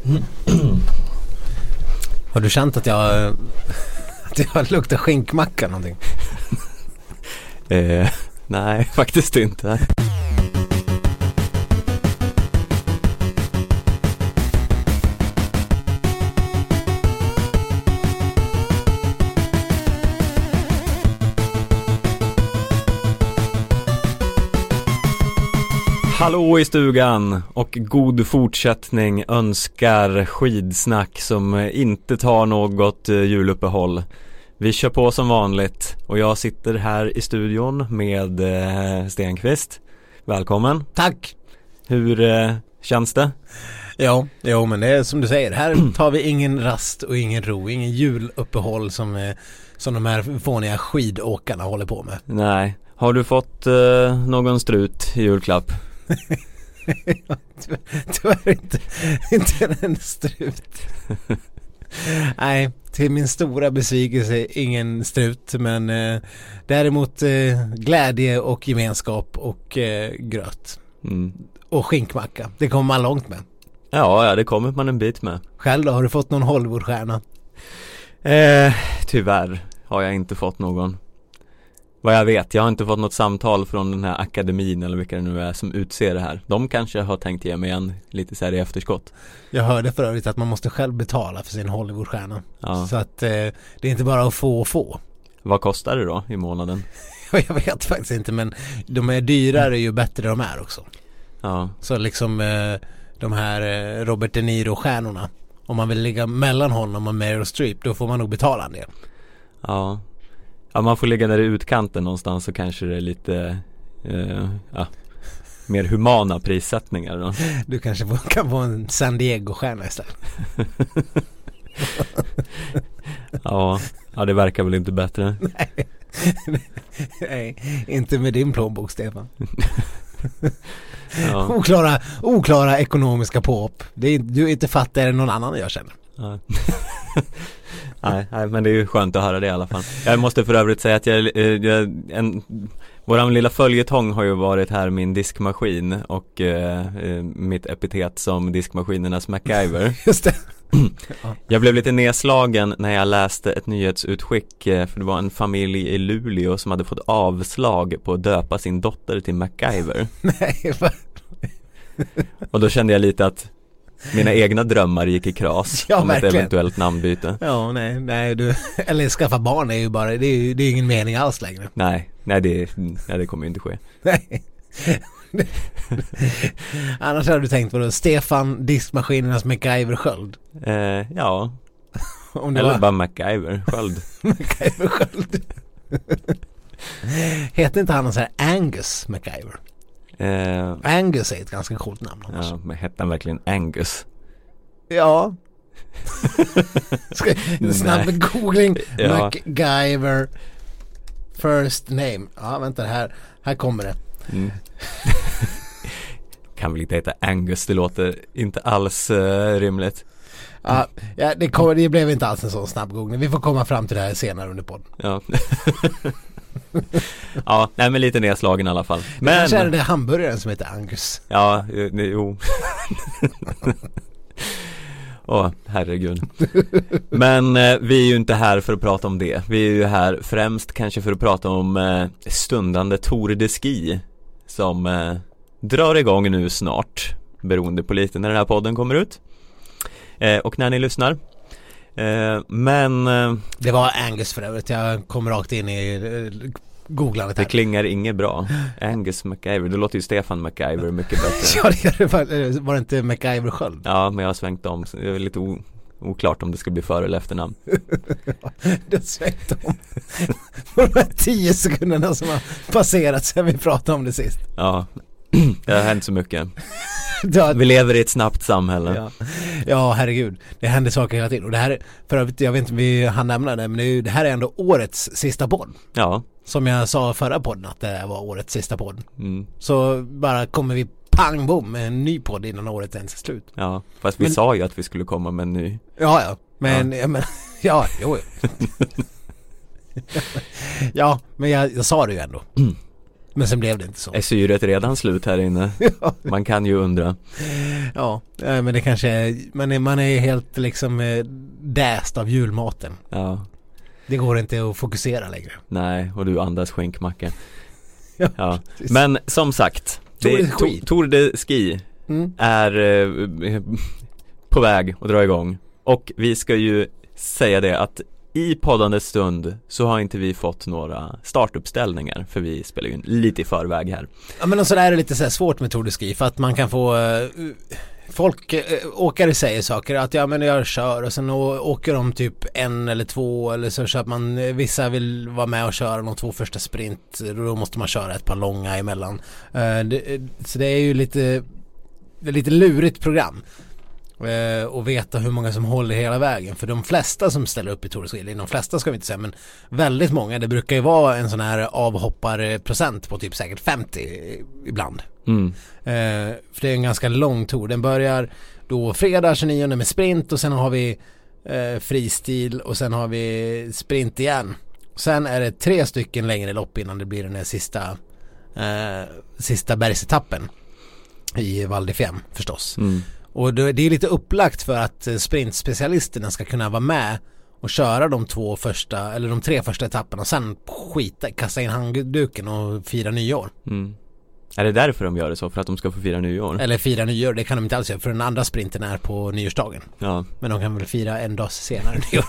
Har du känt att jag luktar skinkmacka någonting? Nej, faktiskt inte. Hallå i stugan och god fortsättning önskar Skidsnack som inte tar något juluppehåll. Vi kör på som vanligt och jag sitter här i studion med Stenqvist. Välkommen. Tack. Hur känns det? Ja, men det är som du säger. Här tar vi ingen rast och ingen ro, ingen juluppehåll som de här fåniga skidåkarna håller på med. Nej. Har du fått någon strut i julklapp? Tyvärr inte en strut. Nej, till min stora besvikelse ingen strut, men däremot glädje och gemenskap och gröt. Och skinkmacka. Det kommer man långt med. Ja, det kommer man en bit med. Själv då, har du fått någon Hollywoodstjärna? Tyvärr har jag inte fått någon. Vad jag vet, jag har inte fått något samtal från den här akademin eller vilka det nu är som utser det här. De kanske har tänkt ge mig en lite så här i efterskott. Jag hörde för övrigt att man måste själv betala för sin Hollywoodstjärna. Ja. Så att det är inte bara att få. Vad kostar det då i månaden? Jag vet faktiskt inte, men de är dyrare ju bättre de är också. Ja. Så liksom de här Robert De Niro-stjärnorna, om man vill ligga mellan honom och Meryl Streep, då får man nog betala en del. Ja. Ja, man får ligga där i utkanten någonstans, så kanske det är lite mer humana prissättningar då. Du kanske kan få en San Diego-stjärna istället. Ja, det verkar väl inte bättre. Nej, inte med din plånbok, Stefan. Ja. Oklara ekonomiska påhopp. Du är inte fattigare än någon annan, jag känner. Ja. Nej, men det är ju skönt att höra det i alla fall. Jag måste för övrigt säga att våran lilla följetong har ju varit här min diskmaskin och mitt epitet som diskmaskinernas MacGyver. Just det. Jag blev lite nedslagen när jag läste ett nyhetsutskick, för det var en familj i Luleå som hade fått avslag på att döpa sin dotter till MacGyver. Nej, och då kände jag lite att mina egna drömmar gick i kras om verkligen. ett eventuellt namnbyte. Ja, nej, eller skaffa barn är ju bara, det är ingen mening alls längre. Nej, det kommer ju inte ske. Nej. Annars hade du tänkt på då, Stefan diskmaskinernas MacGyver Sköld. Ja. Om det eller var... bara MacGyver Sköld. MacGyver Sköld. Heter inte han någon så här Angus MacGyver? Angus är ett ganska coolt namn. Ja, men hette han verkligen Angus? Ja. Snabb googling. Ja. MacGyver first name. Ja, vänta, här kommer det. Kan väl inte heta Angus, det låter inte alls rimligt. Ja, det blev inte alls en sån snabb googling. Vi får komma fram till det här senare under podden. Ja. Ja, nej, men lite nedslagen i alla fall. Men kanske är det hamburgaren som heter Angus. Ja, jo. Herregud. Men vi är ju inte här för att prata om det. Vi är ju här främst kanske för att prata om stundande Tour de Ski som drar igång nu snart, beroende på lite när den här podden kommer ut och när ni lyssnar. Men det var Angus för övrigt. Jag kom rakt in i googlandet här. Det klingar inget bra. Angus MacGyver, det låter ju Stefan MacGyver mycket bättre. Ja, var det inte MacGyver själv? Ja, men jag har svängt om. Det är lite oklart om det ska bli för- eller efternamn. Det har svängt om. På de här 10 sekunderna som har passerat sedan vi pratade om det sist. Ja, det har hänt så mycket. Vi lever i ett snabbt samhälle. Ja, herregud. Det händer saker hela tiden. Och det här, för övrigt, jag vet inte om vi hann nämna det, men det här är ändå årets sista podd. Ja. Som jag sa förra podden att det var årets sista podd. Så bara kommer vi pang bom med en ny podd innan året ens är slut. Ja, fast vi sa ju att vi skulle komma med en ny. Ja. Men jo. Ja, men jag sa det ju ändå. Men sen blev det inte så. Är syret redan slut här inne? Man kan ju undra. Ja, men det kanske är, man är helt liksom däst av julmaten. Ja. Det går inte att fokusera längre. Nej, och du andas skinkmacka. Ja. Ja. Men som sagt, Tour de Ski är på väg att dra igång. Och vi ska ju säga det att i poddandets stund så har inte vi fått några startuppställningar, för vi spelar ju lite i förväg här. Ja, men så där är det lite så här svårt med Tour de Ski, för att man kan få folk, åkare säger saker att ja men jag kör, och sen åker de typ 1 eller 2, eller så köper man, vissa vill vara med och köra de 2 första sprint, då måste man köra ett par långa emellan. Så det är ju lite lurigt program. Och veta hur många som håller hela vägen, för de flesta som ställer upp i Tour de Ski, de flesta ska vi inte säga, men väldigt många, det brukar ju vara en sån här avhopparprocent på typ säkert 50 ibland. För det är en ganska lång tour, den börjar då fredag 29 med sprint, och sen har vi fristil, och sen har vi sprint igen, sen är det 3 stycken längre lopp innan det blir den här sista bergsetappen i Val di Fiemme förstås. Och det är lite upplagt för att sprintspecialisterna ska kunna vara med och köra de 3 första etapperna, och sen kasta in handduken och fira nyår. Är det därför de gör det så? För att de ska få fira nyår? Eller fira nyår, det kan de inte alls göra, för den andra sprinten är på nyårsdagen. Ja. Men de kan väl fira en dag senare nyår.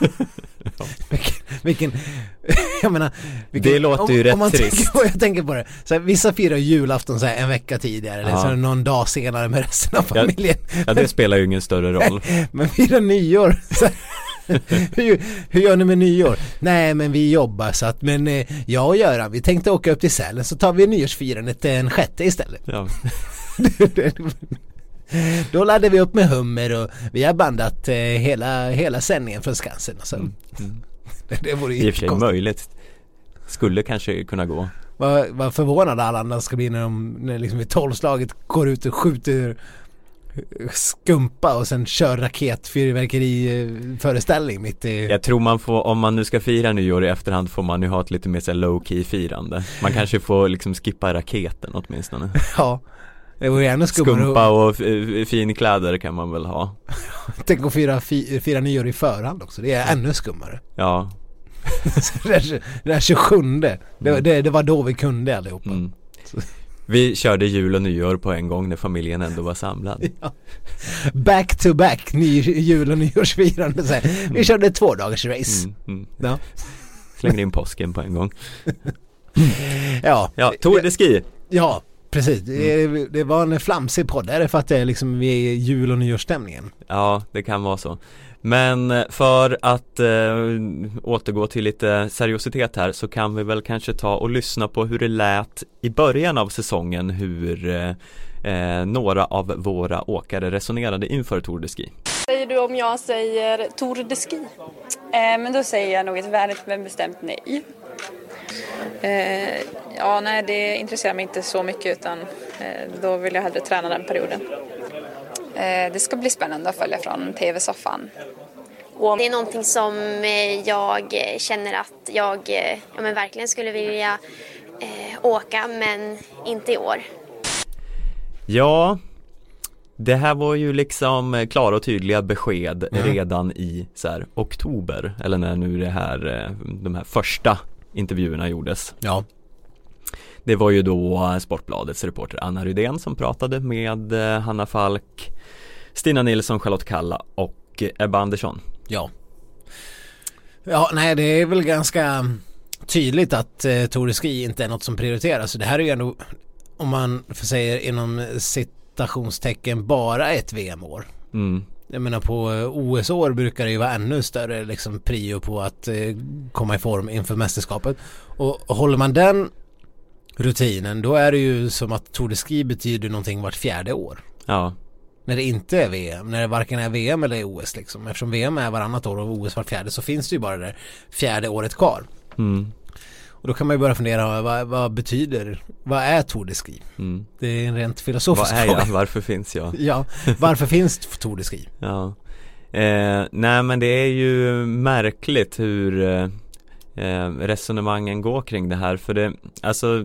vilken jag menar, det låter ju rätt trist. Jag tänker på det. Så här, vissa firar julafton så här, en vecka tidigare, eller så någon dag senare med resten av familjen. Ja, det spelar ju ingen större roll. Men fira nyår så här, hur gör ni med nyår? Nej, men vi jobbar, så att, men jag och Göran, vi tänkte åka upp till Sälen, så tar vi nyårsfirandet den 6 istället. Ja. Då laddade vi upp med hummer, och vi har bandat hela sändningen från Skansen och så. Det vore ju i och för sig möjligt. Skulle kanske kunna gå. Vad förvånade alla andra ska bli när liksom vid 12-slaget går ut och skjuter skumpa och sen kör raketfyrverkeri föreställning mitt i... Jag tror man får, om man nu ska fira nyår i efterhand, får man ju ha ett lite mer så low-key firande. Man kanske får liksom skippa raketen åtminstone. Ja, det vore gärna skumpa och fin kläder kan man väl ha. Tänk att fira nyår i förhand också, det är ännu skummare. Ja. Det där 27, det var då vi kunde allihopa. Vi körde jul och nyår på en gång när familjen ändå var samlad. Ja. Back to back, jul och nyårsfirande. Så vi körde 2 dagars race. Ja. Slängde in påsken på en gång. Ja, Tour de Ski. Ja, precis. Det var en flamsig podd. Är det för att det är liksom vi är jul- och nyårsstämningen? Ja, det kan vara så. Men för att återgå till lite seriositet här, så kan vi väl kanske ta och lyssna på hur det lät i början av säsongen, hur några av våra åkare resonerade inför Tour de Ski. Säger du om jag säger Tour de Ski? Men då säger jag nog ett vänligt men bestämt nej. Nej, det intresserar mig inte så mycket, utan då vill jag hellre träna den perioden. Det ska bli spännande att följa från tv-soffan. Det är någonting som jag känner att jag verkligen skulle vilja åka, men inte i år. Ja, det här var ju liksom klara och tydliga besked redan i så här, oktober, eller när nu de här första intervjuerna gjordes. Ja. Det var ju då Sportbladets reporter Anna Rydén som pratade med Hanna Falk, Stina Nilsson, Charlotte Kalla och Ebba Andersson. Ja, nej, det är väl ganska tydligt att Tour de Ski inte är något som prioriteras. Så det här är ju ändå, om man får säga inom citationstecken, bara ett VM-år. Jag menar, på OS-år brukar det ju vara ännu större liksom prio på att komma i form inför mästerskapet. Och håller man den rutinen, då är det ju som att Tour de Ski betyder någonting vart 4:e år. Ja. När det inte är VM, när det varken är VM eller OS liksom. Eftersom VM är varannat år och OS vart 4:e, så finns det ju bara det 4:e året kvar. Och då kan man ju börja fundera, vad är Tour de Ski? Det är en rent filosofisk fråga. Vad är jag? Varför finns jag? Ja, varför finns Tour de Ski? Ja. Nej, men det är ju märkligt hur resonemangen går kring det här. För det, alltså,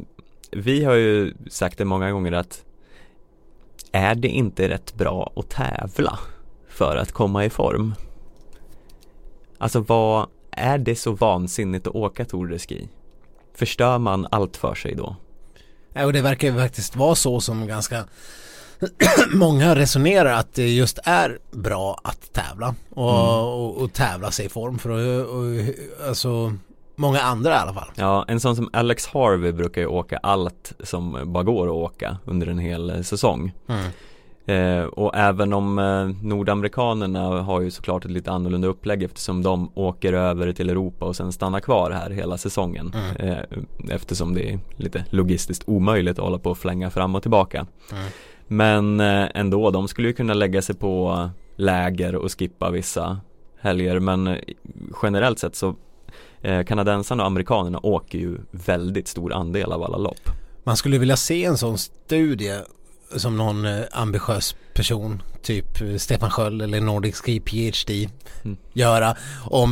vi har ju sagt det många gånger att är det inte rätt bra att tävla för att komma i form? Alltså vad är det så vansinnigt att åka Tour de Ski? Förstör man allt för sig då? Ja, och det verkar ju faktiskt vara så som ganska många resonerar, att det just är bra att tävla och tävla sig i form för alltså många andra i alla fall. Ja, en sån som Alex Harvey brukar ju åka allt som bara går att åka under en hel säsong. Och även om nordamerikanerna har ju såklart ett lite annorlunda upplägg eftersom de åker över till Europa och sen stannar kvar här hela säsongen. Eftersom det är lite logistiskt omöjligt att hålla på och flänga fram och tillbaka. Men ändå, de skulle ju kunna lägga sig på läger och skippa vissa helger. Men generellt sett så kanadensarna och amerikanerna åker ju väldigt stor andel av alla lopp. Man skulle vilja se en sån studie som någon ambitiös person, typ Stefan Sköld eller Nordic Ski PhD göra om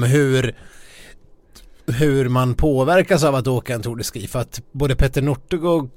hur man påverkas av att åka en Tour de Ski. För att både Petter Northug och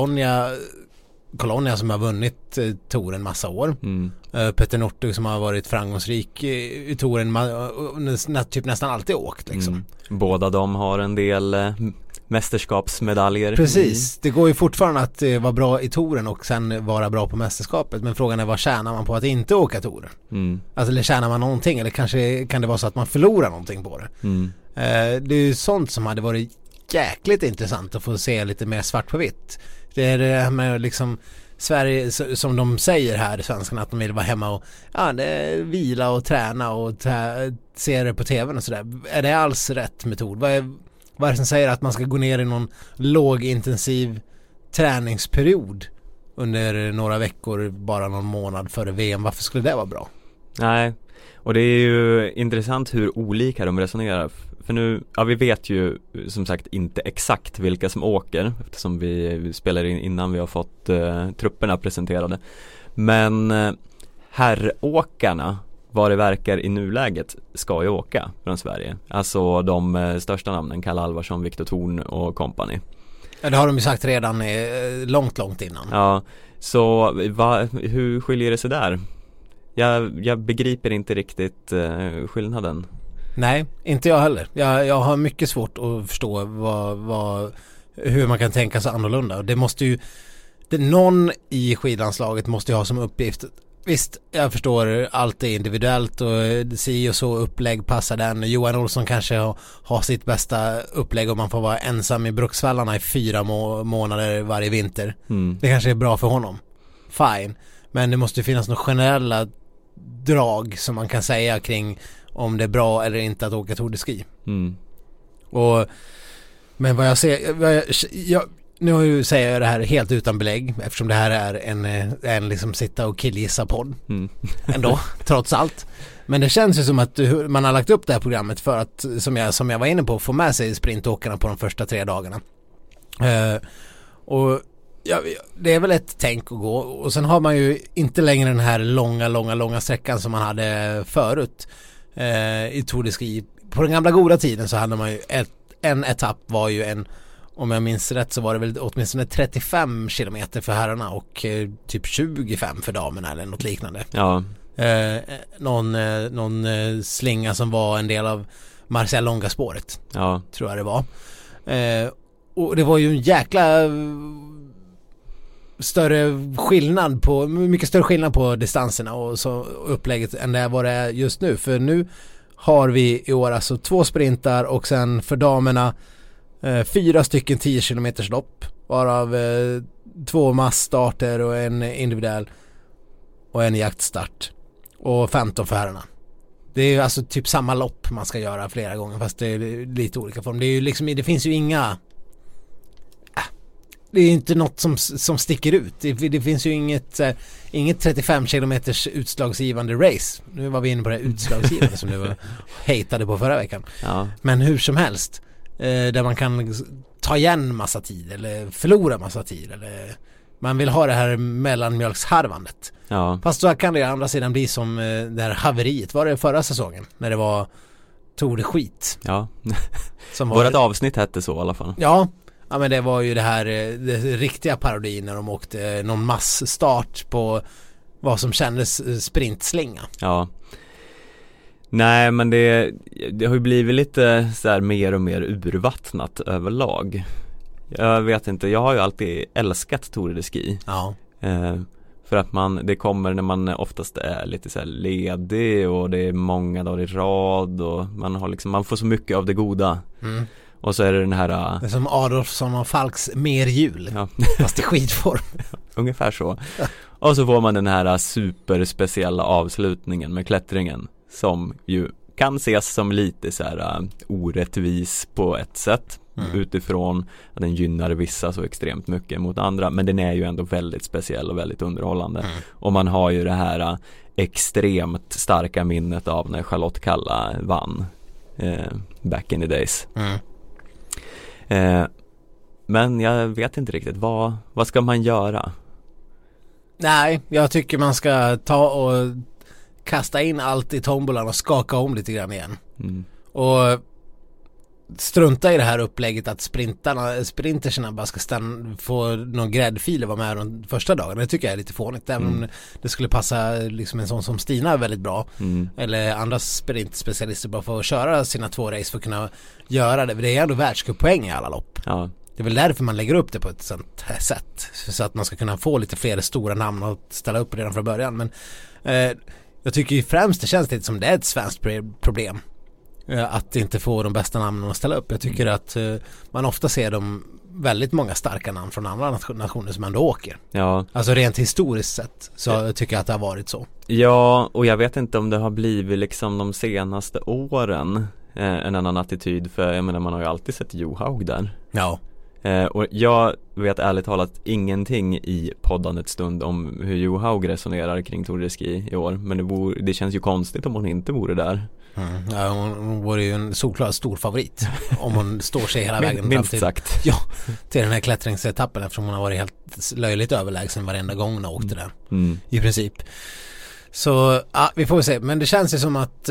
Colonia som har vunnit Tour en massa år. Petter Northug som har varit framgångsrik i touren typ nästan alltid åkt liksom. Båda de har en del mästerskapsmedaljer. Precis, det går ju fortfarande att vara bra i touren och sen vara bra på mästerskapet, men frågan är vad tjänar man på att inte åka touren? Alltså, eller tjänar man någonting, eller kanske kan det vara så att man förlorar någonting på det. Det är ju sånt som hade varit jäkligt intressant att få se lite mer svart på vitt. Det är det här med liksom Sverige, som de säger här, svenskarna, att de vill vara hemma och vila och träna och se det på tvn och sådär. Är det alls rätt metod? Vad är det som säger att man ska gå ner i någon lågintensiv träningsperiod under några veckor, bara någon månad före VM? Varför skulle det vara bra? Nej, och det är ju intressant hur olika de resonerar. För nu, vi vet ju som sagt inte exakt vilka som åker, eftersom vi spelar in innan vi har fått trupperna presenterade. Men herråkarna, vad det verkar i nuläget, ska ju åka från Sverige. Alltså de största namnen, Kalle Alvarsson, Viktor Thorn och company. Ja, det har de ju sagt redan långt innan. Ja, så hur skiljer det sig där? Jag begriper inte riktigt skillnaden. Nej, inte jag heller. Jag har mycket svårt att förstå hur man kan tänka sig annorlunda. Det måste ju, någon i skidlandslaget måste ju ha som uppgift. Visst, jag förstår, allt är individuellt och si och så upplägg passar den. Johan Olsson kanske har sitt bästa upplägg om man får vara ensam i Bruksvallarna i 4 månader varje vinter. Det kanske är bra för honom. Fine. Men det måste ju finnas några generella drag som man kan säga kring om det är bra eller inte att åka Tour de Ski. Men vad jag ser, nu säger jag det här helt utan belägg, eftersom det här är en liksom sitta och killgissa podd ändå, trots allt. Men det känns ju som att man har lagt upp det här programmet för att, som jag var inne på, få med sig sprintåkarna på de första 3 dagarna. Och det är väl ett tänk att gå. Och sen har man ju inte längre den här långa sträckan som man hade förut i Tour de Ski. På den gamla goda tiden så hade man ju en etapp var ju om jag minns rätt så var det väl åtminstone 35 kilometer för herrarna och typ 25 för damerna eller något liknande. Ja. Någon slinga som var en del av Marcialonga-spåret. Ja. Tror jag det var. Och det var ju en jäkla mycket större skillnad på distanserna och så upplägget än det var det just nu. För nu har vi i år alltså 2 sprintar och sen för damerna 4 stycken 10 kilometers lopp, varav 2 massstarter och en individuell och en jaktstart och 15 för herrarna. Det är ju alltså typ samma lopp man ska göra flera gånger, fast det är lite olika form. Det är ju liksom, det finns ju inga, det är inte något som sticker ut. Det finns ju inget 35 kilometers utslagsgivande race. Nu var vi inne på det utslagsgivande som du hatade på förra veckan. Ja. Men hur som helst, där man kan ta igen massa tid eller förlora massa tid, eller man vill ha det här mellanmjölksharvandet. Ja. Fast så kan det å andra sidan bli som det här haveriet var det förra säsongen när det var Tour de skit. Ja. Vårat avsnitt hette så i alla fall. Ja. Ja, men det var ju det riktiga parodin när de åkte någon massstart på vad som kändes sprintslinga. Ja. Nej, men det har ju blivit lite så här mer och mer urvattnat överlag. Jag vet inte, jag har ju alltid älskat Tour de Ski. Ja. För att det kommer när man oftast är lite så här ledig och det är många dagar i rad och man får så mycket av det goda. Mm. Och så är det den här... Det är som Adolfsson och Falks mer jul, ja. fast i skitform. Ungefär så. Och så får man den här superspeciella avslutningen med klättringen som ju kan ses som lite så här orättvis på ett sätt. Utifrån att den gynnar vissa så extremt mycket mot andra, men den är ju ändå väldigt speciell och väldigt underhållande. Och man har ju det här extremt starka minnet av när Charlotte Kalla vann back in the days. Men jag vet inte riktigt vad ska man göra? Nej, jag tycker man ska ta och kasta in allt i tombolan och skaka om lite grann igen. Och strunta i det här upplägget att sprinterserna bara ska få någon gräddfil och vara med de första dagarna. Det tycker jag är lite fånigt. Även om det skulle passa liksom en sån som Stina väldigt bra. Eller andra sprintspecialister bara för att köra sina 2 race för att kunna göra det. Det är ändå världscuppoäng i alla lopp. Ja. Det är väl därför man lägger upp det på ett sånt här sätt. Så att man ska kunna få lite fler stora namn och ställa upp redan från början. Men jag tycker ju främst det känns lite som det är ett svenskt problem. Att inte få de bästa namnen att ställa upp. Jag tycker att man ofta ser de väldigt många starka namn från andra nationer som ändå åker. Ja. Alltså rent historiskt sett så tycker jag att det har varit så. Ja, och jag vet inte om det har blivit liksom de senaste åren en annan attityd, för jag menar man har ju alltid sett Johaug där. Ja. Och jag vet ärligt talat ingenting i poddandet stund om hur Johaug resonerar kring Tour de Ski i år, men det känns ju konstigt om hon inte vore där. Ja, hon vore ju en solklar stor favorit om hon står sig hela vägen minst fram sagt. Ja, till den här klättringsetappen, eftersom hon har varit helt löjligt överlägsen varenda gång hon åkte där i princip. Så ja, vi får se, men det känns ju som att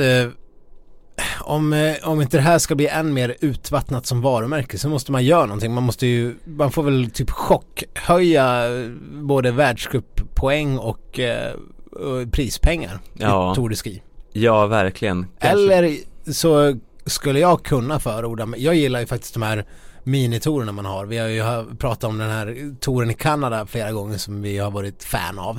om inte det här ska bli än mer utvattnat som varumärke så måste man göra någonting. Man får väl typ chockhöja både världscuppoäng och prispengar i Tour de Ski. Ja, verkligen. Kanske. Eller så skulle jag kunna förorda, jag gillar ju faktiskt de här minitorerna man har. Vi har ju pratat om den här touren i Kanada flera gånger som vi har varit fan av.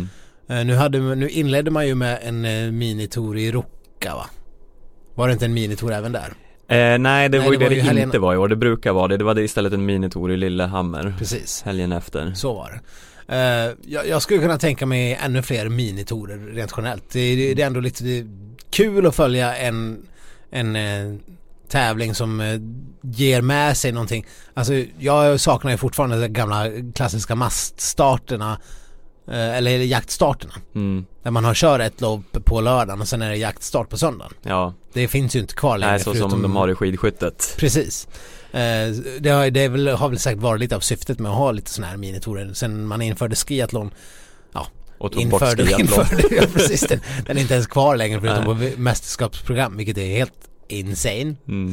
Nu inledde man ju med en minitor i Ruka, va? Var det inte en minitor även där? Nej, det var ju det inte var i år. Det brukar vara det. Det var istället en minitor i Lillehammer. Precis. Helgen efter. Så var det. Jag skulle kunna tänka mig ännu fler minitorer rent generellt. Det är ändå lite kul att följa en tävling som ger med sig någonting. Alltså jag saknar ju fortfarande de gamla klassiska maststarterna eller jaktstarterna. Där man har kört ett lopp på lördagen och sen är det jaktstart på söndagen. Ja. Det finns ju inte kvar längre. Nej, så som de har i skidskyttet. Precis. Det har väl säkert varit lite av syftet med att ha lite såna här minitorer. Sen man införde skiathlon, och tog bort skiathlon. Ja, precis. Den är inte ens kvar längre förutom på mästerskapsprogram, vilket är helt insane.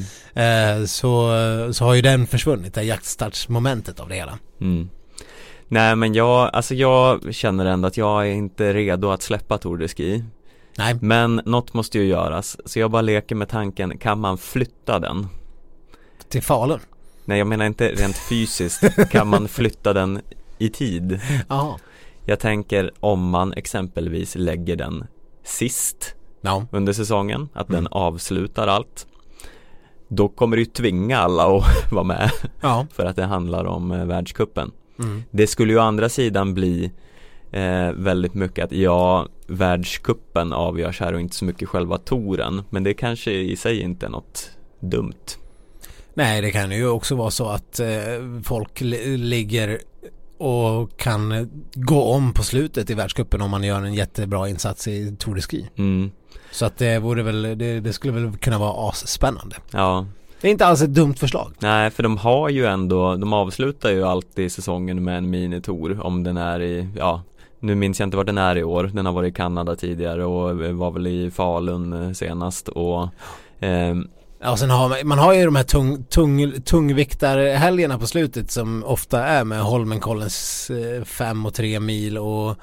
Så har ju den försvunnit, det jaktstartsmomentet av det hela. Nej, men jag känner ändå att jag är inte redo att släppa Tour de Ski. Nej. Men något måste ju göras. Så jag bara leker med tanken, kan man flytta den? Till Falun? Nej, jag menar inte rent fysiskt. Kan man flytta den i tid? Ja. Jag tänker om man exempelvis lägger den sist under säsongen, att den avslutar allt. Då kommer det ju tvinga alla att vara med. Ja. För att det handlar om världscupen. Det skulle ju å andra sidan bli väldigt mycket att världscupen avgörs här och inte så mycket själva touren, men det kanske i sig inte är något dumt. Nej, det kan ju också vara så att folk ligger och kan gå om på slutet i världscupen om man gör en jättebra insats i Tour de Ski. Så att det vore väl, det skulle väl kunna vara asspännande. Ja. Det är inte alls ett dumt förslag. Nej, för de har ju ändå, de avslutar ju alltid säsongen med en minitour om den är i, nu minns jag inte var den är i år. Den har varit i Kanada tidigare och var väl i Falun senast och Ja, och sen man har ju de här tungviktarhelgerna på slutet som ofta är med Holmenkollens 5 och 3 mil och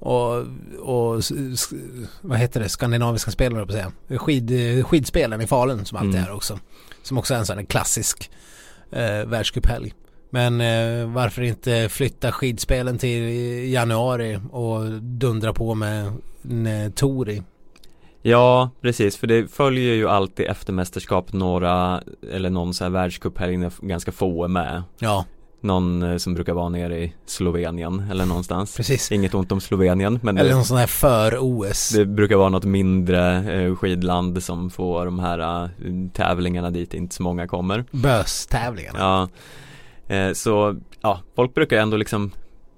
vad heter det, skandinaviska spelare på att säga. Skidspelen i Falun som alltid är också. Som också är en sån här klassisk världscuphelg. Men varför inte flytta skidspelen till januari och dundra på med en Tour i? Ja, precis, för det följer ju alltid efter mästerskap någon så här världscuphelg när ganska få är med. Ja. Någon som brukar vara nere i Slovenien eller någonstans. Precis. Inget ont om Slovenien. Men eller någon sån här för-OS. Det brukar vara något mindre skidland som får de här tävlingarna dit inte så många kommer. Böstävlingarna. Ja. Så ja, folk brukar ändå liksom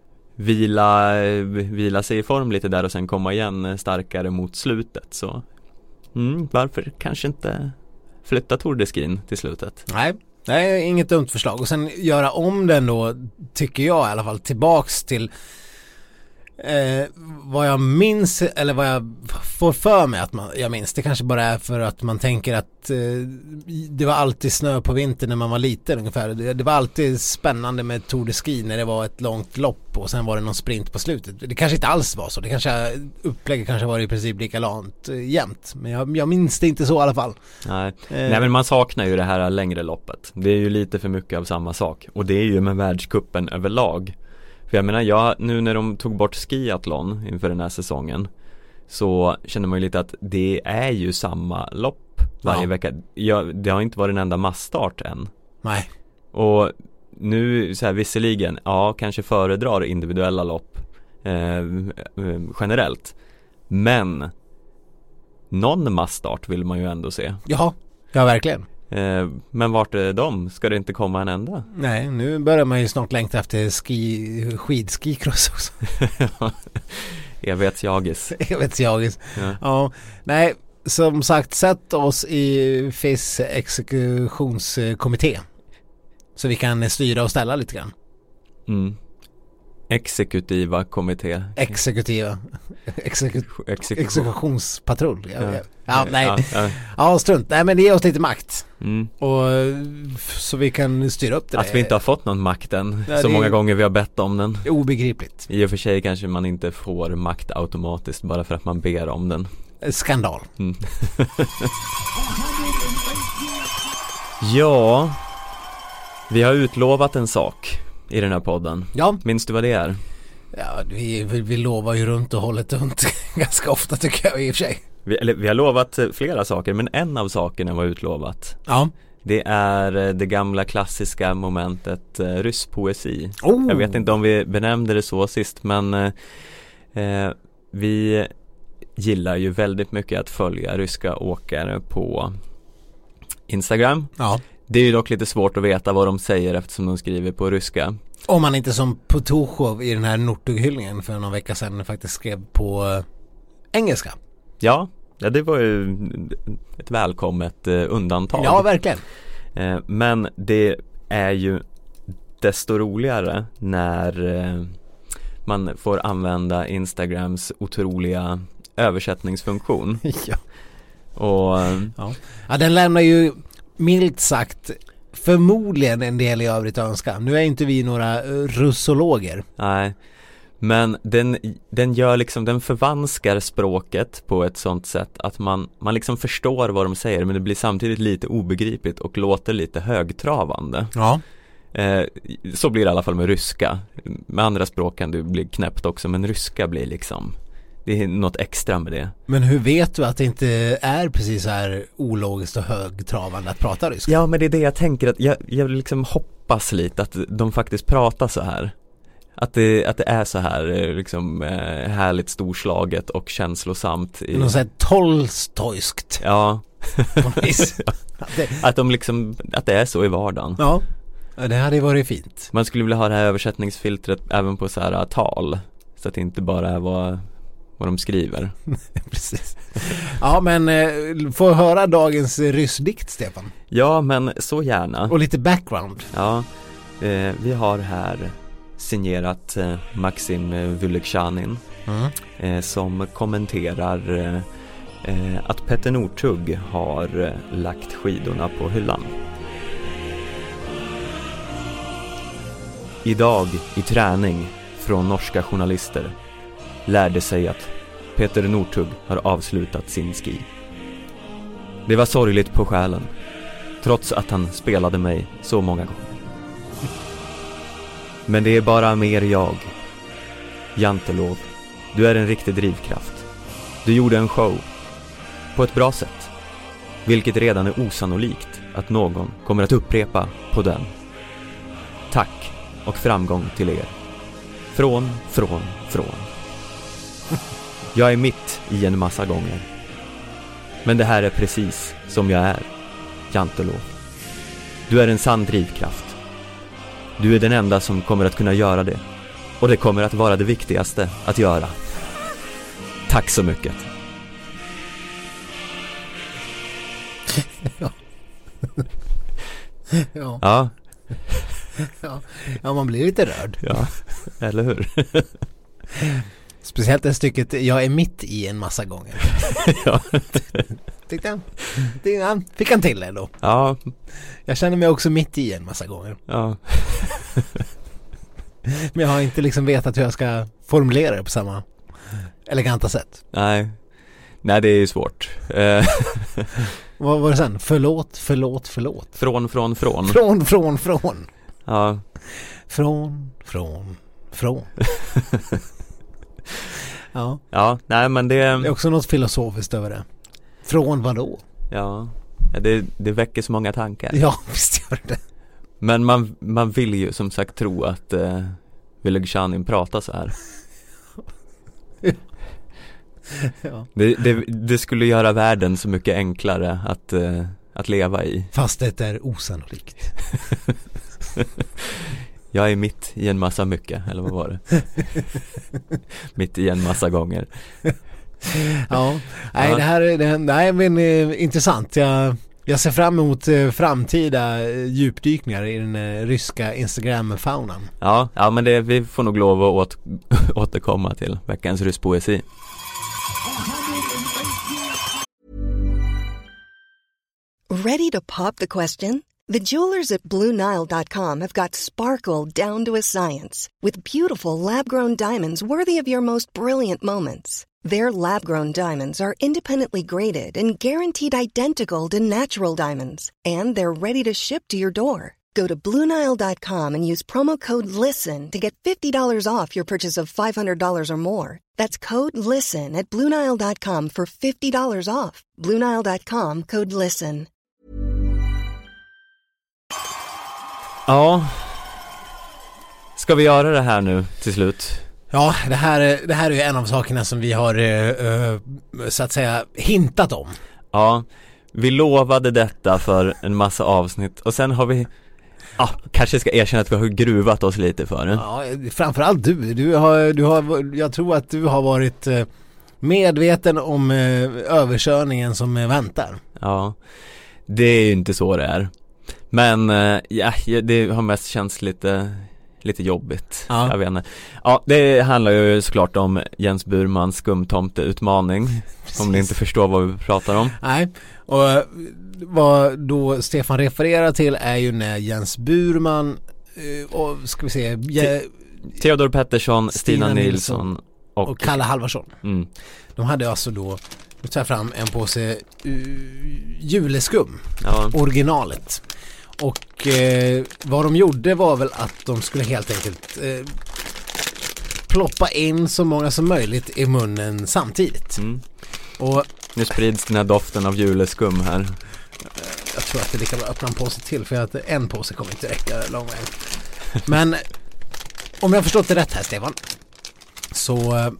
vila sig i form lite där och sen komma igen starkare mot slutet. Så varför kanske inte flytta Tour de Ski till slutet? Nej, det är inget dumt förslag. Och sen göra om den då, tycker jag i alla fall, tillbaks till vad jag minns, eller vad jag får för mig att jag minns. Det kanske bara är för att man tänker att det var alltid snö på vintern när man var liten ungefär. Det var alltid spännande med Tour de Ski när det var ett långt lopp och sen var det någon sprint på slutet. Det kanske inte alls var så. Det kanske upplägget kanske var i princip likadant jämt. Men jag minns det inte så i alla fall. Nej, men man saknar ju det här längre loppet. Det är ju lite för mycket av samma sak. Och det är ju med världscupen överlag. För jag menar, nu när de tog bort skiathlon inför den här säsongen så känner man ju lite att det är ju samma lopp varje vecka. Det har inte varit en enda massstart än. Nej. Och nu så här visserligen, kanske föredrar individuella lopp generellt. Men någon massstart vill man ju ändå se. Ja, verkligen. Men vart är de? Ska det inte komma en enda? Nej, nu börjar man ju snart längta efter skidskikross också. Evighetsjagis. Ja, nej, som sagt, sätt oss i FIS exekutionskommitté så vi kan styra och ställa lite grann. Exekutiva kommitté. Exekutionspatrull. Strunt. Nej, men det ger oss lite makt. Och så vi kan styra upp det. Att vi inte har fått någon makt än. Så många gånger vi har bett om den. Obegripligt. I och för sig kanske man inte får makt automatiskt bara för att man ber om den. Skandal. Ja, vi har utlovat en sak i den här podden. Ja. Minns du vad det är? Ja, vi lovar ju runt och hållet runt ganska ofta tycker jag i och för sig. Vi har lovat flera saker, men en av sakerna var utlovat. Ja. Det är det gamla klassiska momentet rysspoesi. Oh. Jag vet inte om vi benämnde det så sist, men vi gillar ju väldigt mycket att följa ryska åkare på Instagram. Ja. Det är ju dock lite svårt att veta vad de säger eftersom de skriver på ryska. Om man inte som Putuchov i den här Nortug-hyllningen för någon vecka sedan faktiskt skrev på engelska. Ja, det var ju ett välkommet undantag. Ja, verkligen. Men det är ju desto roligare när man får använda Instagrams otroliga översättningsfunktion. Ja. Och ja, den lämnar ju milt sagt förmodligen en del i övrigt att önska. Nu är inte vi några russologer. Nej, men den gör liksom, den förvanskar språket på ett sånt sätt att man liksom förstår vad de säger, men det blir samtidigt lite obegripligt och låter lite högtravande. Ja. Så blir det i alla fall med ryska. Med andra språk kan det bli knäppt också, men ryska blir liksom, det är något extra med det. Men hur vet du att det inte är precis så här ologiskt och högtravande att prata ryska? Ja, men det är det jag tänker, att jag liksom hoppas lite att de faktiskt pratar så här. Att det är så här liksom härligt storslaget och känslosamt. Något sånt här tolstojskt. Ja. Att de liksom, att det är så i vardagen. Ja, det hade varit fint. Man skulle vilja ha det här översättningsfiltret även på så här tal. Så att det inte bara är vad de skriver. Precis. Ja, men får höra dagens ryssdikt, Stefan. Ja, men så gärna. Och lite background. Ja, vi har här signerat Maxim Vylekshanin som kommenterar att Petter Northug har lagt skidorna på hyllan. Idag i träning från norska journalister lärde sig att Petter Northug har avslutat sin ski. Det var sorgligt på själen, trots att han spelade mig så många gånger. Men det är bara mer jag. Jantelov, du är en riktig drivkraft. Du gjorde en show på ett bra sätt, vilket redan är osannolikt att någon kommer att upprepa på den. Tack och framgång till er. Från. Jag är mitt i en massa gånger. Men det här är precis som jag är, Jantelov. Du är en sann drivkraft. Du är den enda som kommer att kunna göra det. Och det kommer att vara det viktigaste att göra. Tack så mycket. Ja. Ja. Ja. Ja, man blir lite rörd. Ja, eller hur? Speciellt det stycket, jag är mitt i en massa gånger. Ja. Tyckte han fick han till det då. Ja. Jag känner mig också mitt i en massa gånger. Ja. Men jag har inte liksom vetat hur jag ska formulera det på samma eleganta sätt. Nej, det är ju svårt. Vad var det sen? Förlåt. Från. Från. Ja. Från. Ja. Ja, nej men det är också något filosofiskt över det. Från vad då? Ja, det väcker så många tankar. Ja, visst gör det. Men man vill ju som sagt tro att Vylegzjanin pratar så här. Ja. Det skulle göra världen så mycket enklare att leva i. Fast det är osannolikt. Jag är mitt i en massa mycket, eller vad var det? Mitt i en massa gånger. Ja, nej, det här är intressant. Jag ser fram emot framtida djupdykningar i den ryska Instagram-faunan. Ja, men vi får nog lov att återkomma till veckans rysspoesi. Ready to pop the question? The jewelers at BlueNile.com have got sparkle down to a science with beautiful lab-grown diamonds worthy of your most brilliant moments. Their lab-grown diamonds are independently graded and guaranteed identical to natural diamonds, and they're ready to ship to your door. Go to BlueNile.com and use promo code LISTEN to get $50 off your purchase of $500 or more. That's code LISTEN at BlueNile.com for $50 off. BlueNile.com, code LISTEN. Ja, ska vi göra det här nu till slut? Ja, det här är ju en av sakerna som vi har så att säga hintat om. Ja, vi lovade detta för en massa avsnitt och sen har vi kanske ska erkänna att vi har gruvat oss lite för det. Ja, framförallt du har jag tror att du har varit medveten om överkörningen som väntar. Ja, det är ju inte så det är. Men det har mest känts lite jobbigt. Ja. Jag vet inte. Ja, det handlar ju såklart om Jens Burmans skumtomte-utmaning. Om ni inte förstår vad vi pratar om. Nej, och vad då Stefan refererar till är ju när Jens Burman och ska vi se Theodor Pettersson, Stina Nilsson och Kalle Halvarsson. Mm. De hade alltså då tagit fram en påse juleskum, originalet. Och vad de gjorde var väl att de skulle helt enkelt ploppa in så många som möjligt i munnen samtidigt. Mm. Och nu sprids den här doften av juleskum här. Jag tror att det är lika bra att öppna en påse till, för att en påse kommer inte räcka lång väg. Men om jag har förstått det rätt här, Stefan, så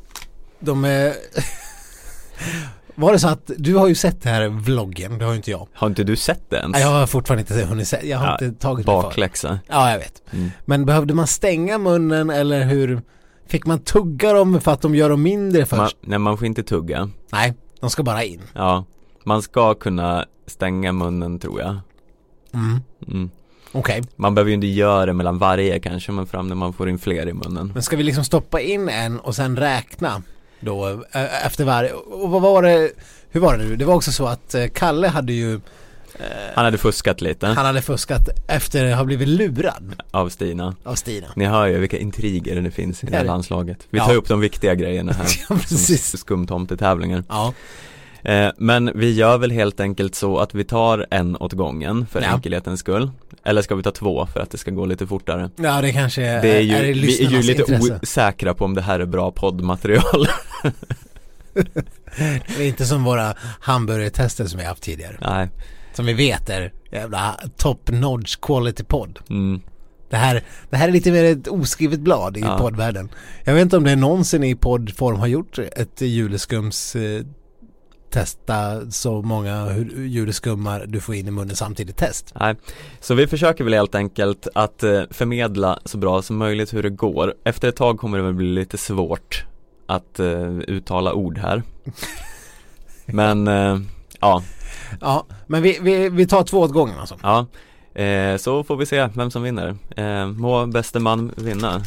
var det så att du har ju sett det här vloggen, det har ju inte jag. Har inte du sett det ens? Nej, jag har fortfarande inte hunnit se. Jag har inte tagit mig för. Bakläxa. Ja, jag vet. Mm. Men behövde man stänga munnen eller hur? Fick man tugga dem för att de gör dem mindre först? Nej, man får inte tugga. Nej, de ska bara in. Ja, man ska kunna stänga munnen, tror jag. Mm. Okej. Man behöver ju inte göra det mellan varje kanske, men fram när man får in fler i munnen. Men ska vi liksom stoppa in en och sen räkna då efter varje? Och vad var det? hur var det nu? Det var också så att Kalle hade ju han hade fuskat lite. Han hade fuskat efter att ha blivit lurad av Stina. Ni hör ju vilka intriger det finns i det här landslaget. Vi tar upp de viktiga grejerna här. Ja, precis. Skumtomtetävlingar. Ja. Men vi gör väl helt enkelt så att vi tar en åt gången för enkelhetens skull. Eller ska vi ta 2 för att det ska gå lite fortare? Ja, det kanske det är ju, vi är ju lite intresse. osäkra på om det här är bra poddmaterial. Det är inte som våra hamburgertester som vi har haft tidigare. Nej. Som vi vet är jävla top-notch quality podd. Det här är lite mer ett oskrivet blad i poddvärlden. Jag vet inte om det någonsin i poddform har gjort ett juleskums testa så många juleskummar du får in i munnen samtidigt test. Nej, så vi försöker väl helt enkelt att förmedla så bra som möjligt hur det går. Efter ett tag kommer det väl bli lite svårt att uttala ord här. Men ja. Ja, men vi tar 2 åt gången alltså. Ja, så får vi se vem som vinner. Må bäste man vinna.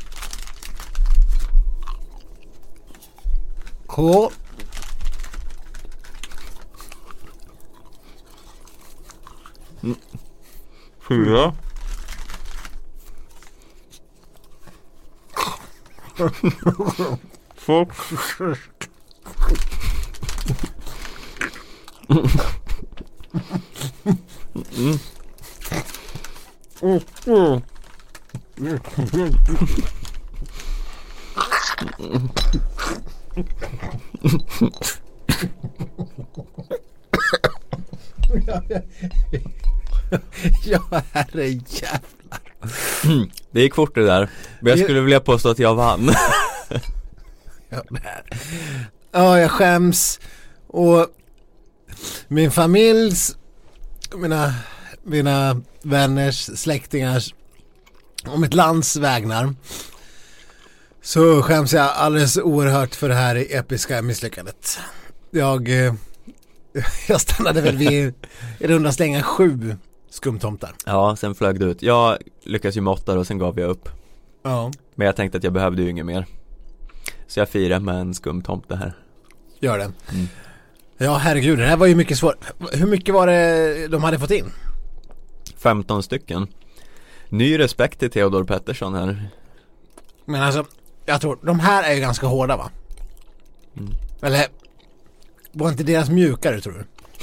K. Fyra. Ja, herre jävlar. Det gick fort det där. Men jag skulle vilja påstå att jag vann. Ja, jag skäms. Och min familjs, mina vänners, släktingars och mitt lands vägnar så skäms jag alldeles oerhört för det här episka misslyckandet. Jag stannade väl vid i runda slänga 7 skumtomtar. Ja, sen flög det ut. Jag lyckades ju med 8 och sen gav jag upp. Ja. Men jag tänkte att jag behövde ju inget mer. Så jag firar med en skumtomte här. Gör det. Ja, herregud, det här var ju mycket svårt. Hur mycket var det de hade fått in? 15 stycken. Ny respekt till Theodor Pettersson här. Men alltså, jag tror, de här är ju ganska hårda, va? Eller var inte deras mjukare, tror du?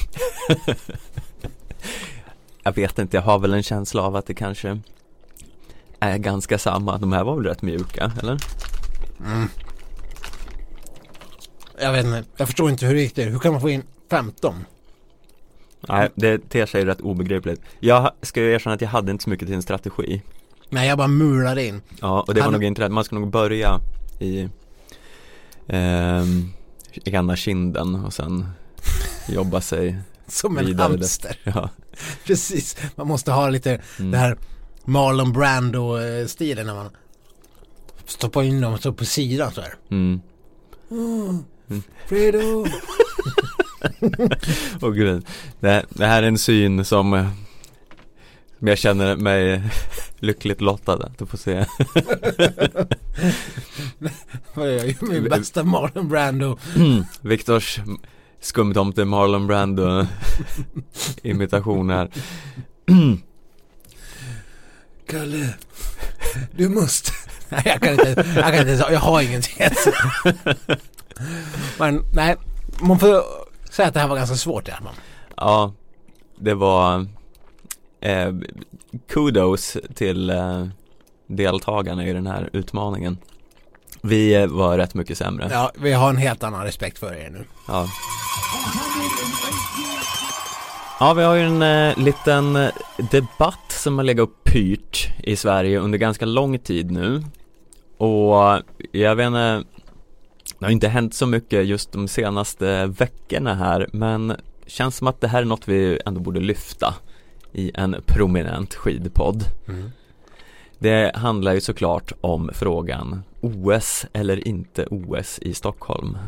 Jag vet inte, jag har väl en känsla av att det kanske är ganska samma. De här var väl rätt mjuka, eller? Jag vet inte, jag förstår inte hur det gick det. Hur kan man få in 15? Nej, det ter sig rätt obegripligt. Jag ska ju erkänna att jag hade inte så mycket till en strategi. Nej, jag bara mulade in. Ja, och det var nog inte rätt. Man ska nog börja i ena kinden och sen jobba sig som en vidare. hamster. Ja. Precis, man måste ha lite det här Marlon Brando-stilen när man stoppar in dem och står på sidan så här. Fredo. Åh gud, det här är en syn som jag känner mig lyckligt lottad att du får se. Vad är jag? Min bästa Marlon Brando. Viktors skumtomte Marlon Brando imitation här. Kalle, du måste. Nej, jag kan inte, jag har ingenting. Men nej, man får säga att det här var ganska svårt i alla fall. Ja, det var kudos till deltagarna i den här utmaningen. Vi var rätt mycket sämre. Ja, vi har en helt annan respekt för er nu. Ja. Ja, vi har ju en liten debatt som har legat och pyrt i Sverige under ganska lång tid nu. Och jag vet inte, det har inte hänt så mycket just de senaste veckorna här, men känns som att det här är något vi ändå borde lyfta i en prominent skidpodd. Det handlar ju såklart om frågan OS eller inte OS i Stockholm.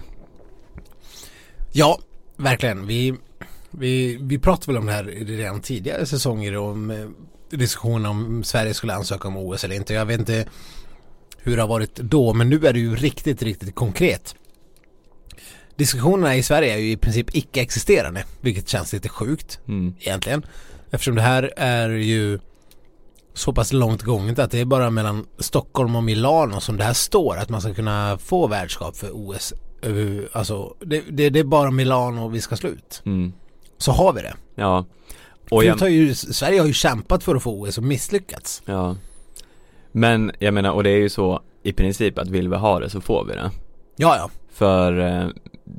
Ja, verkligen. Vi pratade väl om det här redan tidigare säsonger om diskussioner om Sverige skulle ansöka om OS eller inte. Jag vet inte hur det har varit då, men nu är det ju riktigt, riktigt konkret. diskussionerna i Sverige är ju i princip icke-existerande, vilket känns lite sjukt egentligen. Eftersom det här är ju så pass långt gånget att det är bara mellan Stockholm och Milano som det här står att man ska kunna få värdskap för OS. Alltså det är bara Milano vi ska slut. Så har vi det. Ja. Och Sverige har ju kämpat för att få OS och misslyckats. Ja. Men jag menar, och det är ju så i princip att vill vi ha det så får vi det. Ja. För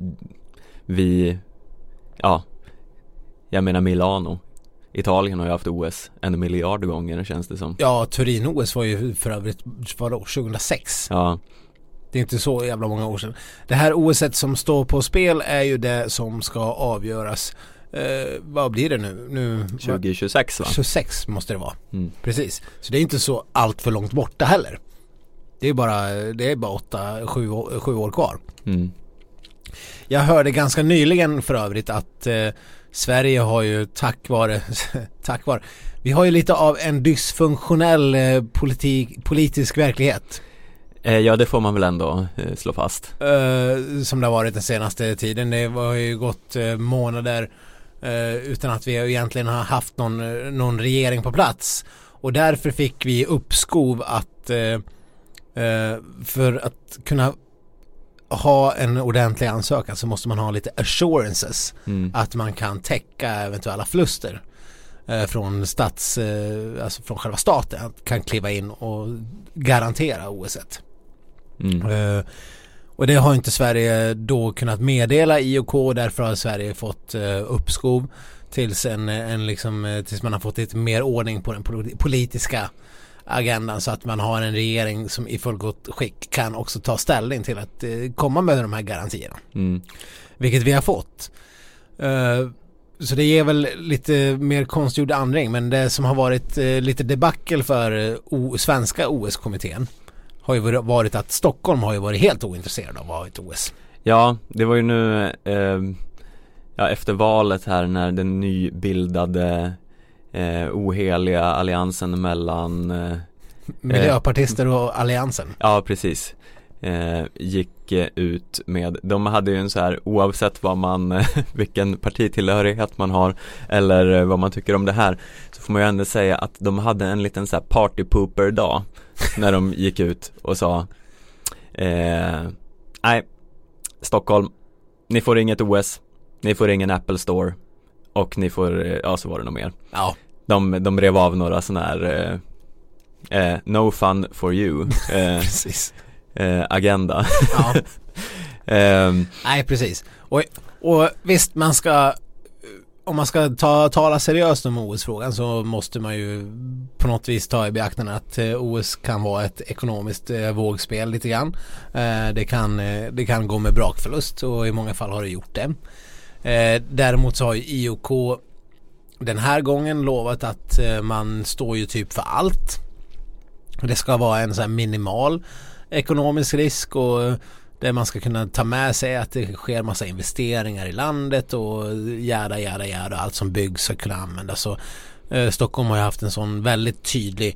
jag menar Milano. Italien har ju haft OS 1 miljard gånger, känns det som. Ja, Turin-OS var ju för övrigt 2006. Ja. Det är inte så jävla många år sedan. Det här OS-et som står på spel är ju det som ska avgöras. Vad blir det nu? 2026 va? 26 måste det vara. Precis. Så det är inte så allt för långt borta heller. Det är bara 8-7 år kvar. Jag hörde ganska nyligen för övrigt att Sverige har ju tack vare vi har ju lite av en dysfunktionell politisk verklighet. Ja, det får man väl ändå slå fast. Som det har varit den senaste tiden. Det har ju gått månader utan att vi egentligen har haft någon regering på plats. Och därför fick vi uppskov att för att kunna ha en ordentlig ansökan så måste man ha lite assurances att man kan täcka eventuella förluster från alltså från själva staten, att kan kliva in och garantera OS-et. Och det har inte Sverige då kunnat meddela IOK, och därför har Sverige fått uppskov tills tills man har fått lite mer ordning på den politiska agendan, så att man har en regering som i fullgott skick kan också ta ställning till att komma med de här garantierna. Vilket vi har fått. Så det ger väl lite mer konstgjord andring, men det som har varit lite debacle för svenska OS-kommittén har ju varit att Stockholm har ju varit helt ointresserad av att ha ett OS. Ja, det var ju nu efter valet här när den nybildade oheliga alliansen mellan miljöpartister och alliansen. Ja, precis. Gick ut med, de hade ju en så här, oavsett vad man vilken partitillhörighet man har eller vad man tycker om det här, så får man ju ändå säga att de hade en liten så här party pooper dag när de gick ut och sa nej, Stockholm, ni får inget OS, ni får ingen Apple Store och ni får, så var det nog mer. Ja. De rev av några sådana här no fun for you precis. Agenda. Ja. Nej, precis. Och visst, om man ska tala seriöst om OS-frågan så måste man ju på något vis ta i beaktande att OS kan vara ett ekonomiskt vågspel lite grann. Det kan gå med brakförlust, och i många fall har det gjort det. Däremot så har ju IOK den här gången lovat att man står ju typ för allt. Det ska vara en så här minimal ekonomisk risk, och där man ska kunna ta med sig att det sker massa investeringar i landet och jära, allt som byggs ska kunna användas. Så Stockholm har ju haft en sån väldigt tydlig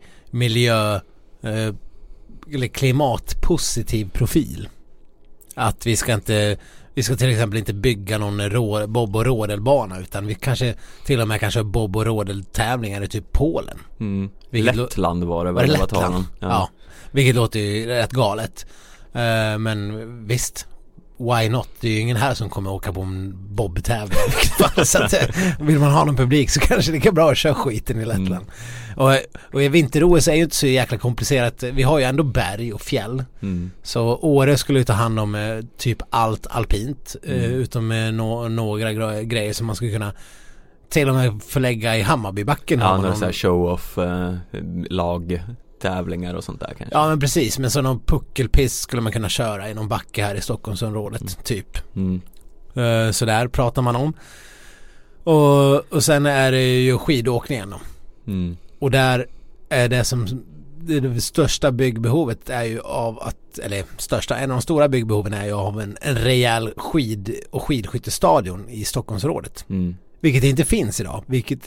eller klimatpositiv profil. Att vi ska till exempel inte bygga någon bob- och rodelbana, utan vi kanske till och med kanske bob- och rodeltävlingar i typ Polen. Lettland var det väl? Lettland? Ja. Vilket låter ju rätt galet. Men visst, why not? Det är ju ingen här som kommer åka på en bobtävling. Så att, vill man ha någon publik så kanske det kan bra att köra skiten i Lettland. Och i vinter-OS är ju inte så jäkla komplicerat. Vi har ju ändå berg och fjäll. Så Åre skulle ju ta hand om typ allt alpint. Utom några grejer som man skulle kunna till och med förlägga i Hammarbybacken. Ja, några så här show-off lag tävlingar och sånt där kanske. Ja, men precis, men så någon puckelpiss skulle man kunna köra i någon backe här i Stockholmsområdet typ. Så där pratar man om. Och sen är det ju skidåkningen då. Och där är det största byggbehovet är ju en av de stora byggbehoven är ju av en rejäl skidskyttestadion i Stockholmsområdet. Vilket inte finns idag, vilket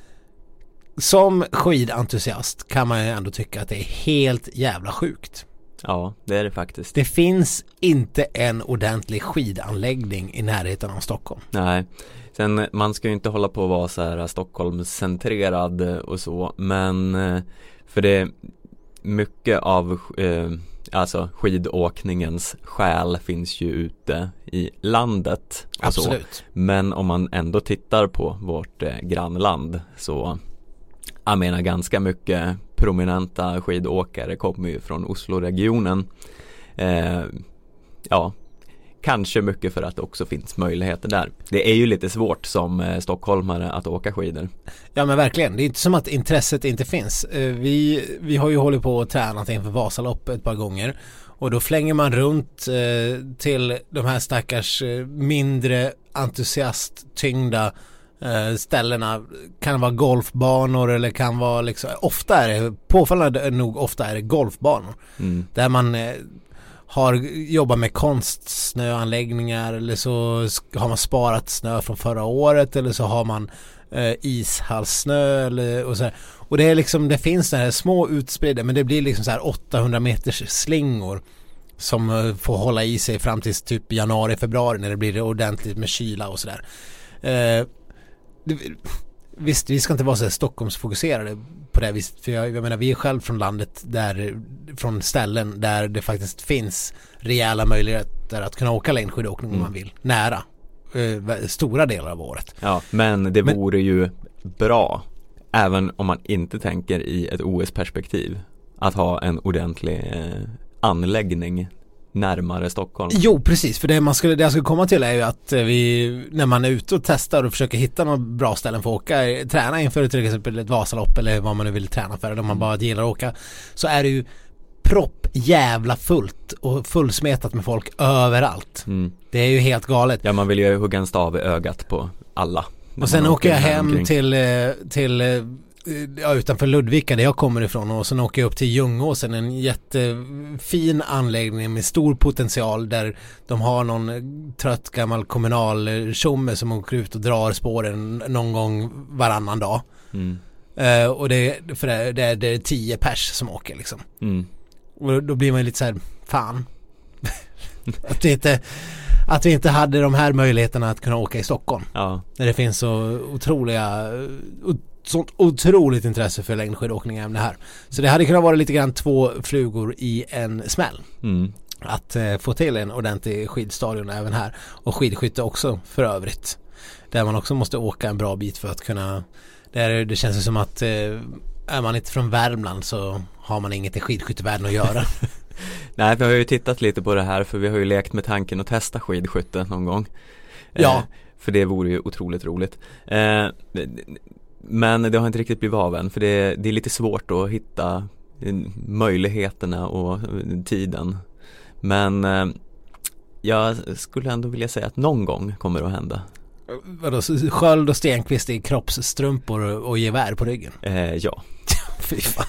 som skidentusiast kan man ju ändå tycka att det är helt jävla sjukt. Ja, det är det faktiskt. Det finns inte en ordentlig skidanläggning i närheten av Stockholm. Nej, sen man ska ju inte hålla på att vara så här Stockholmscentrerad och så, men för det mycket av alltså skidåkningens själ finns ju ute i landet och Absolut. Så. Men om man ändå tittar på vårt grannland så jag menar ganska mycket prominenta skidåkare kommer ju från Oslo-regionen. Ja, kanske mycket för att det också finns möjligheter där. Det är ju lite svårt som stockholmare att åka skidor. Ja men verkligen, det är inte som att intresset inte finns. Vi har ju hållit på och tränat inför Vasalopp ett par gånger och då flänger man runt till de här stackars mindre entusiasttyngda ställena. Kan vara golfbanor eller kan vara liksom, påfallande nog ofta är det golfbanor där man jobbar med konstsnöanläggningar eller så har man sparat snö från förra året eller så har man ishallssnö eller och så här. Och det är liksom, det finns sådana här små utspridda men det blir liksom så här 800 meters slingor som får hålla i sig fram till typ januari-februari när det blir ordentligt med kyla och sådär. Visst, vi ska inte vara så Stockholmsfokuserade på det viset, för jag menar vi är själv från landet från ställen där det faktiskt finns rejäla möjligheter att kunna åka längdskidåkning om man vill, nära stora delar av året. Ja, men det vore ju bra även om man inte tänker i ett OS-perspektiv att ha en ordentlig anläggning närmare Stockholm. Jo, precis. För det jag skulle komma till är ju att när man är ute och testar och försöker hitta några bra ställen för att åka, träna inför till exempel ett Vasalopp eller vad man nu vill träna för, eller om man bara gillar att åka, så är det ju propp jävla fullt och fullsmetat med folk överallt. Det är ju helt galet. Ja, man vill ju hugga en stav i ögat på alla. Och sen åker jag hem till utanför Ludvika där jag kommer ifrån och sen åker jag upp till Ljungåsen, en jättefin anläggning med stor potential där de har någon trött gammal kommunal tjomme som åker ut och drar spåren någon gång varannan dag. Och det är 10 pers som åker liksom. Och då blir man lite så här, fan att vi inte hade de här möjligheterna att kunna åka i Stockholm. Ja. När det finns så sånt otroligt intresse för längdskidåkning även det här. Så det hade kunnat vara lite grann 2 flugor i en smäll. Att få till en ordentlig skidstadion även här. Och skidskytte också för övrigt. Där man också måste åka en bra bit för att kunna... Det känns som att är man inte från Värmland så har man inget i skidskyttevärlden att göra. Nej, vi har ju tittat lite på det här för vi har ju lekt med tanken att testa skidskytte någon gång. Ja. För det vore ju otroligt roligt. Men det har inte riktigt blivit av än för det är lite svårt att hitta möjligheterna och tiden. Men jag skulle ändå vilja säga att någon gång kommer det att hända. Vadå, Sköld och Stenqvist i kroppsstrumpor och gevär på ryggen? Ja. Fy fan.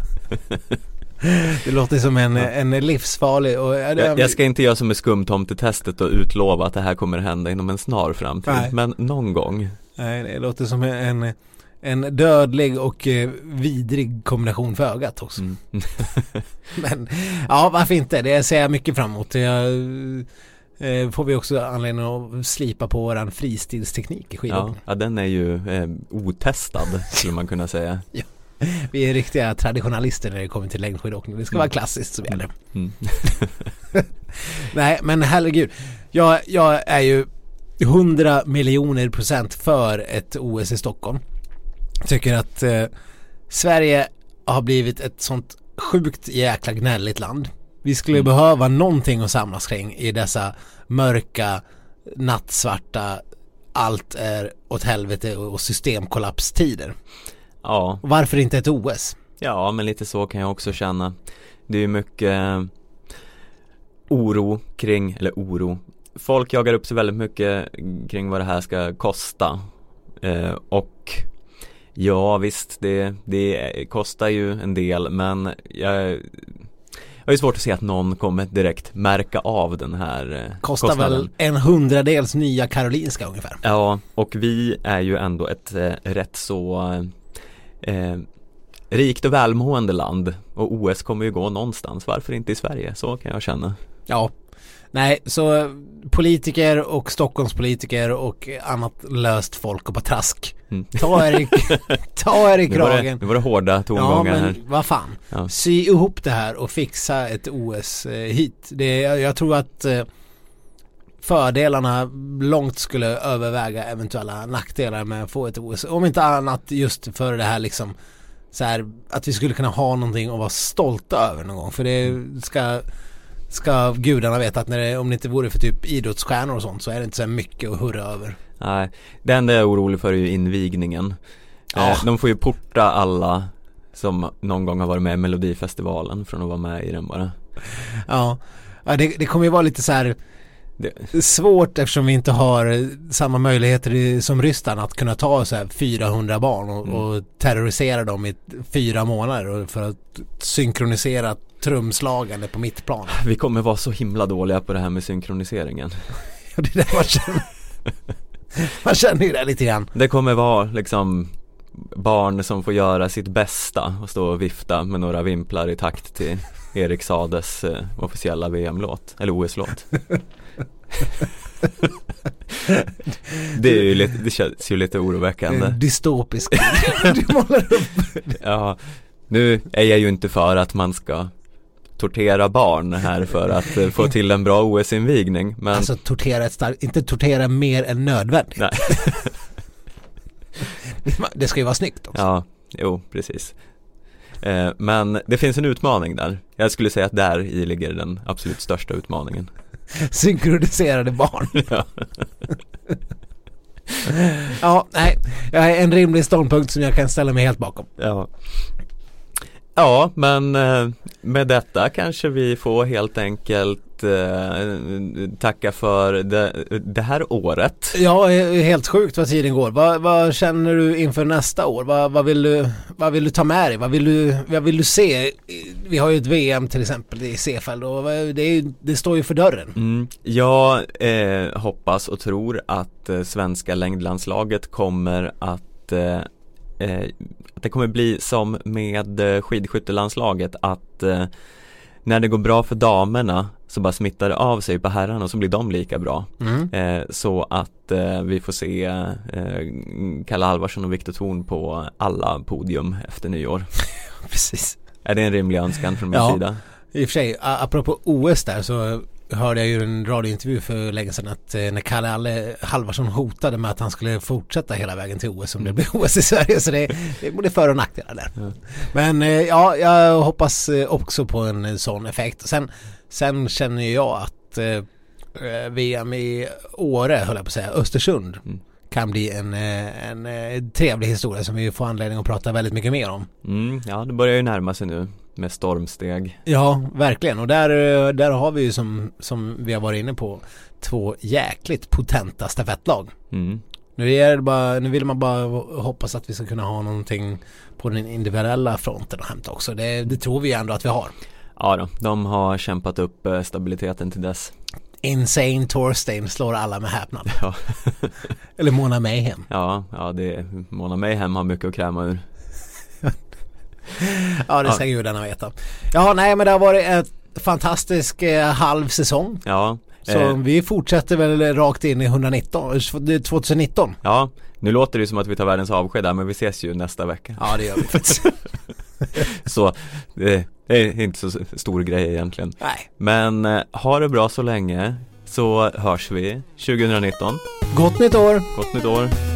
Det låter som en livsfarlig och, jag ska inte göra som med skumtomtetestet och utlova att det här kommer att hända inom en snar framtid. Nej. Men någon gång. Nej, det låter som en dödlig och vidrig kombination för ögat också. Men ja, varför inte? Det ser jag mycket fram emot. Får vi också anledning att slipa på våran fristilsteknik i skidåkning. Ja, den är ju otestad skulle man kunna säga. Ja. Vi är riktiga traditionalister när det kommer till längdskidåkning. Det ska vara klassiskt så gäller det. Nej, men herregud. Jag är ju 100 miljoner% för ett OS i Stockholm. Jag tycker att Sverige har blivit ett sånt sjukt jäkla gnälligt land. Vi skulle behöva någonting att samlas kring i dessa mörka, nattsvarta, allt är åt helvete och systemkollapstider. Ja. Varför inte ett OS? Ja, men lite så kan jag också känna. Det är ju mycket oro. Folk jagar upp sig väldigt mycket kring vad det här ska kosta. Och ja, visst, det kostar ju en del, men jag har ju svårt att se att någon kommer direkt märka av den här kostar väl 100 nya Karolinska ungefär. Ja, och vi är ju ändå ett rätt så rikt och välmående land och OS kommer ju gå någonstans. Varför inte i Sverige? Så kan jag känna. Ja, nej, så politiker och Stockholmspolitiker och annat löst folk och patrask. Ta er i kragen. Nu var det hårda tongångar här. Vad fan. Ja. Sy ihop det här och fixa ett OS hit. Jag tror att fördelarna långt skulle överväga eventuella nackdelar med att få ett OS. Om inte annat just för det här liksom så här, att vi skulle kunna ha någonting att vara stolta över någon gång. För det ska gudarna veta att om det inte vore för typ idrottsstjärnor och sånt så är det inte så mycket att hurra över. Nej, det enda jag är orolig för är ju invigningen. Ja. De får ju porta alla som någon gång har varit med i Melodifestivalen från att vara med i den bara. Ja, det kommer ju vara lite så här svårt eftersom vi inte har samma möjligheter som Ryssland att kunna ta så här 400 barn och terrorisera dem i 4 månader för att synkronisera trumslagande på mittplan. Vi kommer vara så himla dåliga på det här med synkroniseringen. Ja, det är det man känner. Man känner ju det lite grann. Det kommer vara liksom barn som får göra sitt bästa och stå och vifta med några vimplar i takt till Erik Sades officiella VM-låt eller OS-låt. Det känns ju lite oroväckande. Dystopisk. Du målar upp. Ja, nu är jag ju inte för att man ska tortera barn här för att få till en bra OS-invigning. Men... Alltså inte tortera mer än nödvändigt. Nej. Det ska ju vara snyggt också. Ja, jo, precis. Men det finns en utmaning där. Jag skulle säga att där i ligger den absolut största utmaningen. Synkroniserade barn. Ja. Ja, nej. Jag är en rimlig ståndpunkt som jag kan ställa mig helt bakom. Ja, men med detta kanske vi får helt enkelt tacka för det här året. Ja, helt sjukt vad tiden går. Vad känner du inför nästa år? Vad vill du ta med dig? Vad vill du se? Vi har ju ett VM till exempel i Seefeld och det står ju för dörren. Jag hoppas och tror att svenska längdlandslaget kommer att det kommer bli som med skidskyttelandslaget att när det går bra för damerna så bara smittar det av sig på herrarna och så blir de lika bra. Så att vi får se Kalle Halvarsson och Viktor Thorn på alla podium efter nyår. Precis. Är det en rimlig önskan från min sida? I och för sig, apropå OS där så hörde jag ju en radiointervju för länge sedan att när Kalle Halvarsson hotade med att han skulle fortsätta hela vägen till OS om det blir OS i Sverige, så det är både för- och nackdelar där. Ja. Men ja, jag hoppas också på en sån effekt. Sen känner jag att VM i Åre, höll jag på att säga, Östersund kan bli en trevlig historia som vi får anledning att prata väldigt mycket mer om. Ja, det börjar ju närma sig nu med stormsteg. Ja, verkligen. Och där har vi ju som vi har varit inne på 2 jäkligt potenta stafettlag. Nu vill man bara hoppas att vi ska kunna ha någonting på den individuella fronten att hämta också. Det tror vi ändå att vi har. Ja då, de har kämpat upp stabiliteten till dess. Insane Thorstein slår alla med häpnad. Ja. Eller Mona Mayhem. Ja, Mona Mayhem har mycket att kräma ur. Ja, det ska gudarna veta. Ja, nej, men det har varit en fantastisk halv säsong. Ja. Så vi fortsätter väl rakt in i 2019. Ja, nu låter det som att vi tar världens avsked där, men vi ses ju nästa vecka. Ja, det gör vi faktiskt. Så det är inte så stor grej egentligen. Nej. Men ha det bra så länge, så hörs vi 2019. Gott nytt år! Gott nytt år!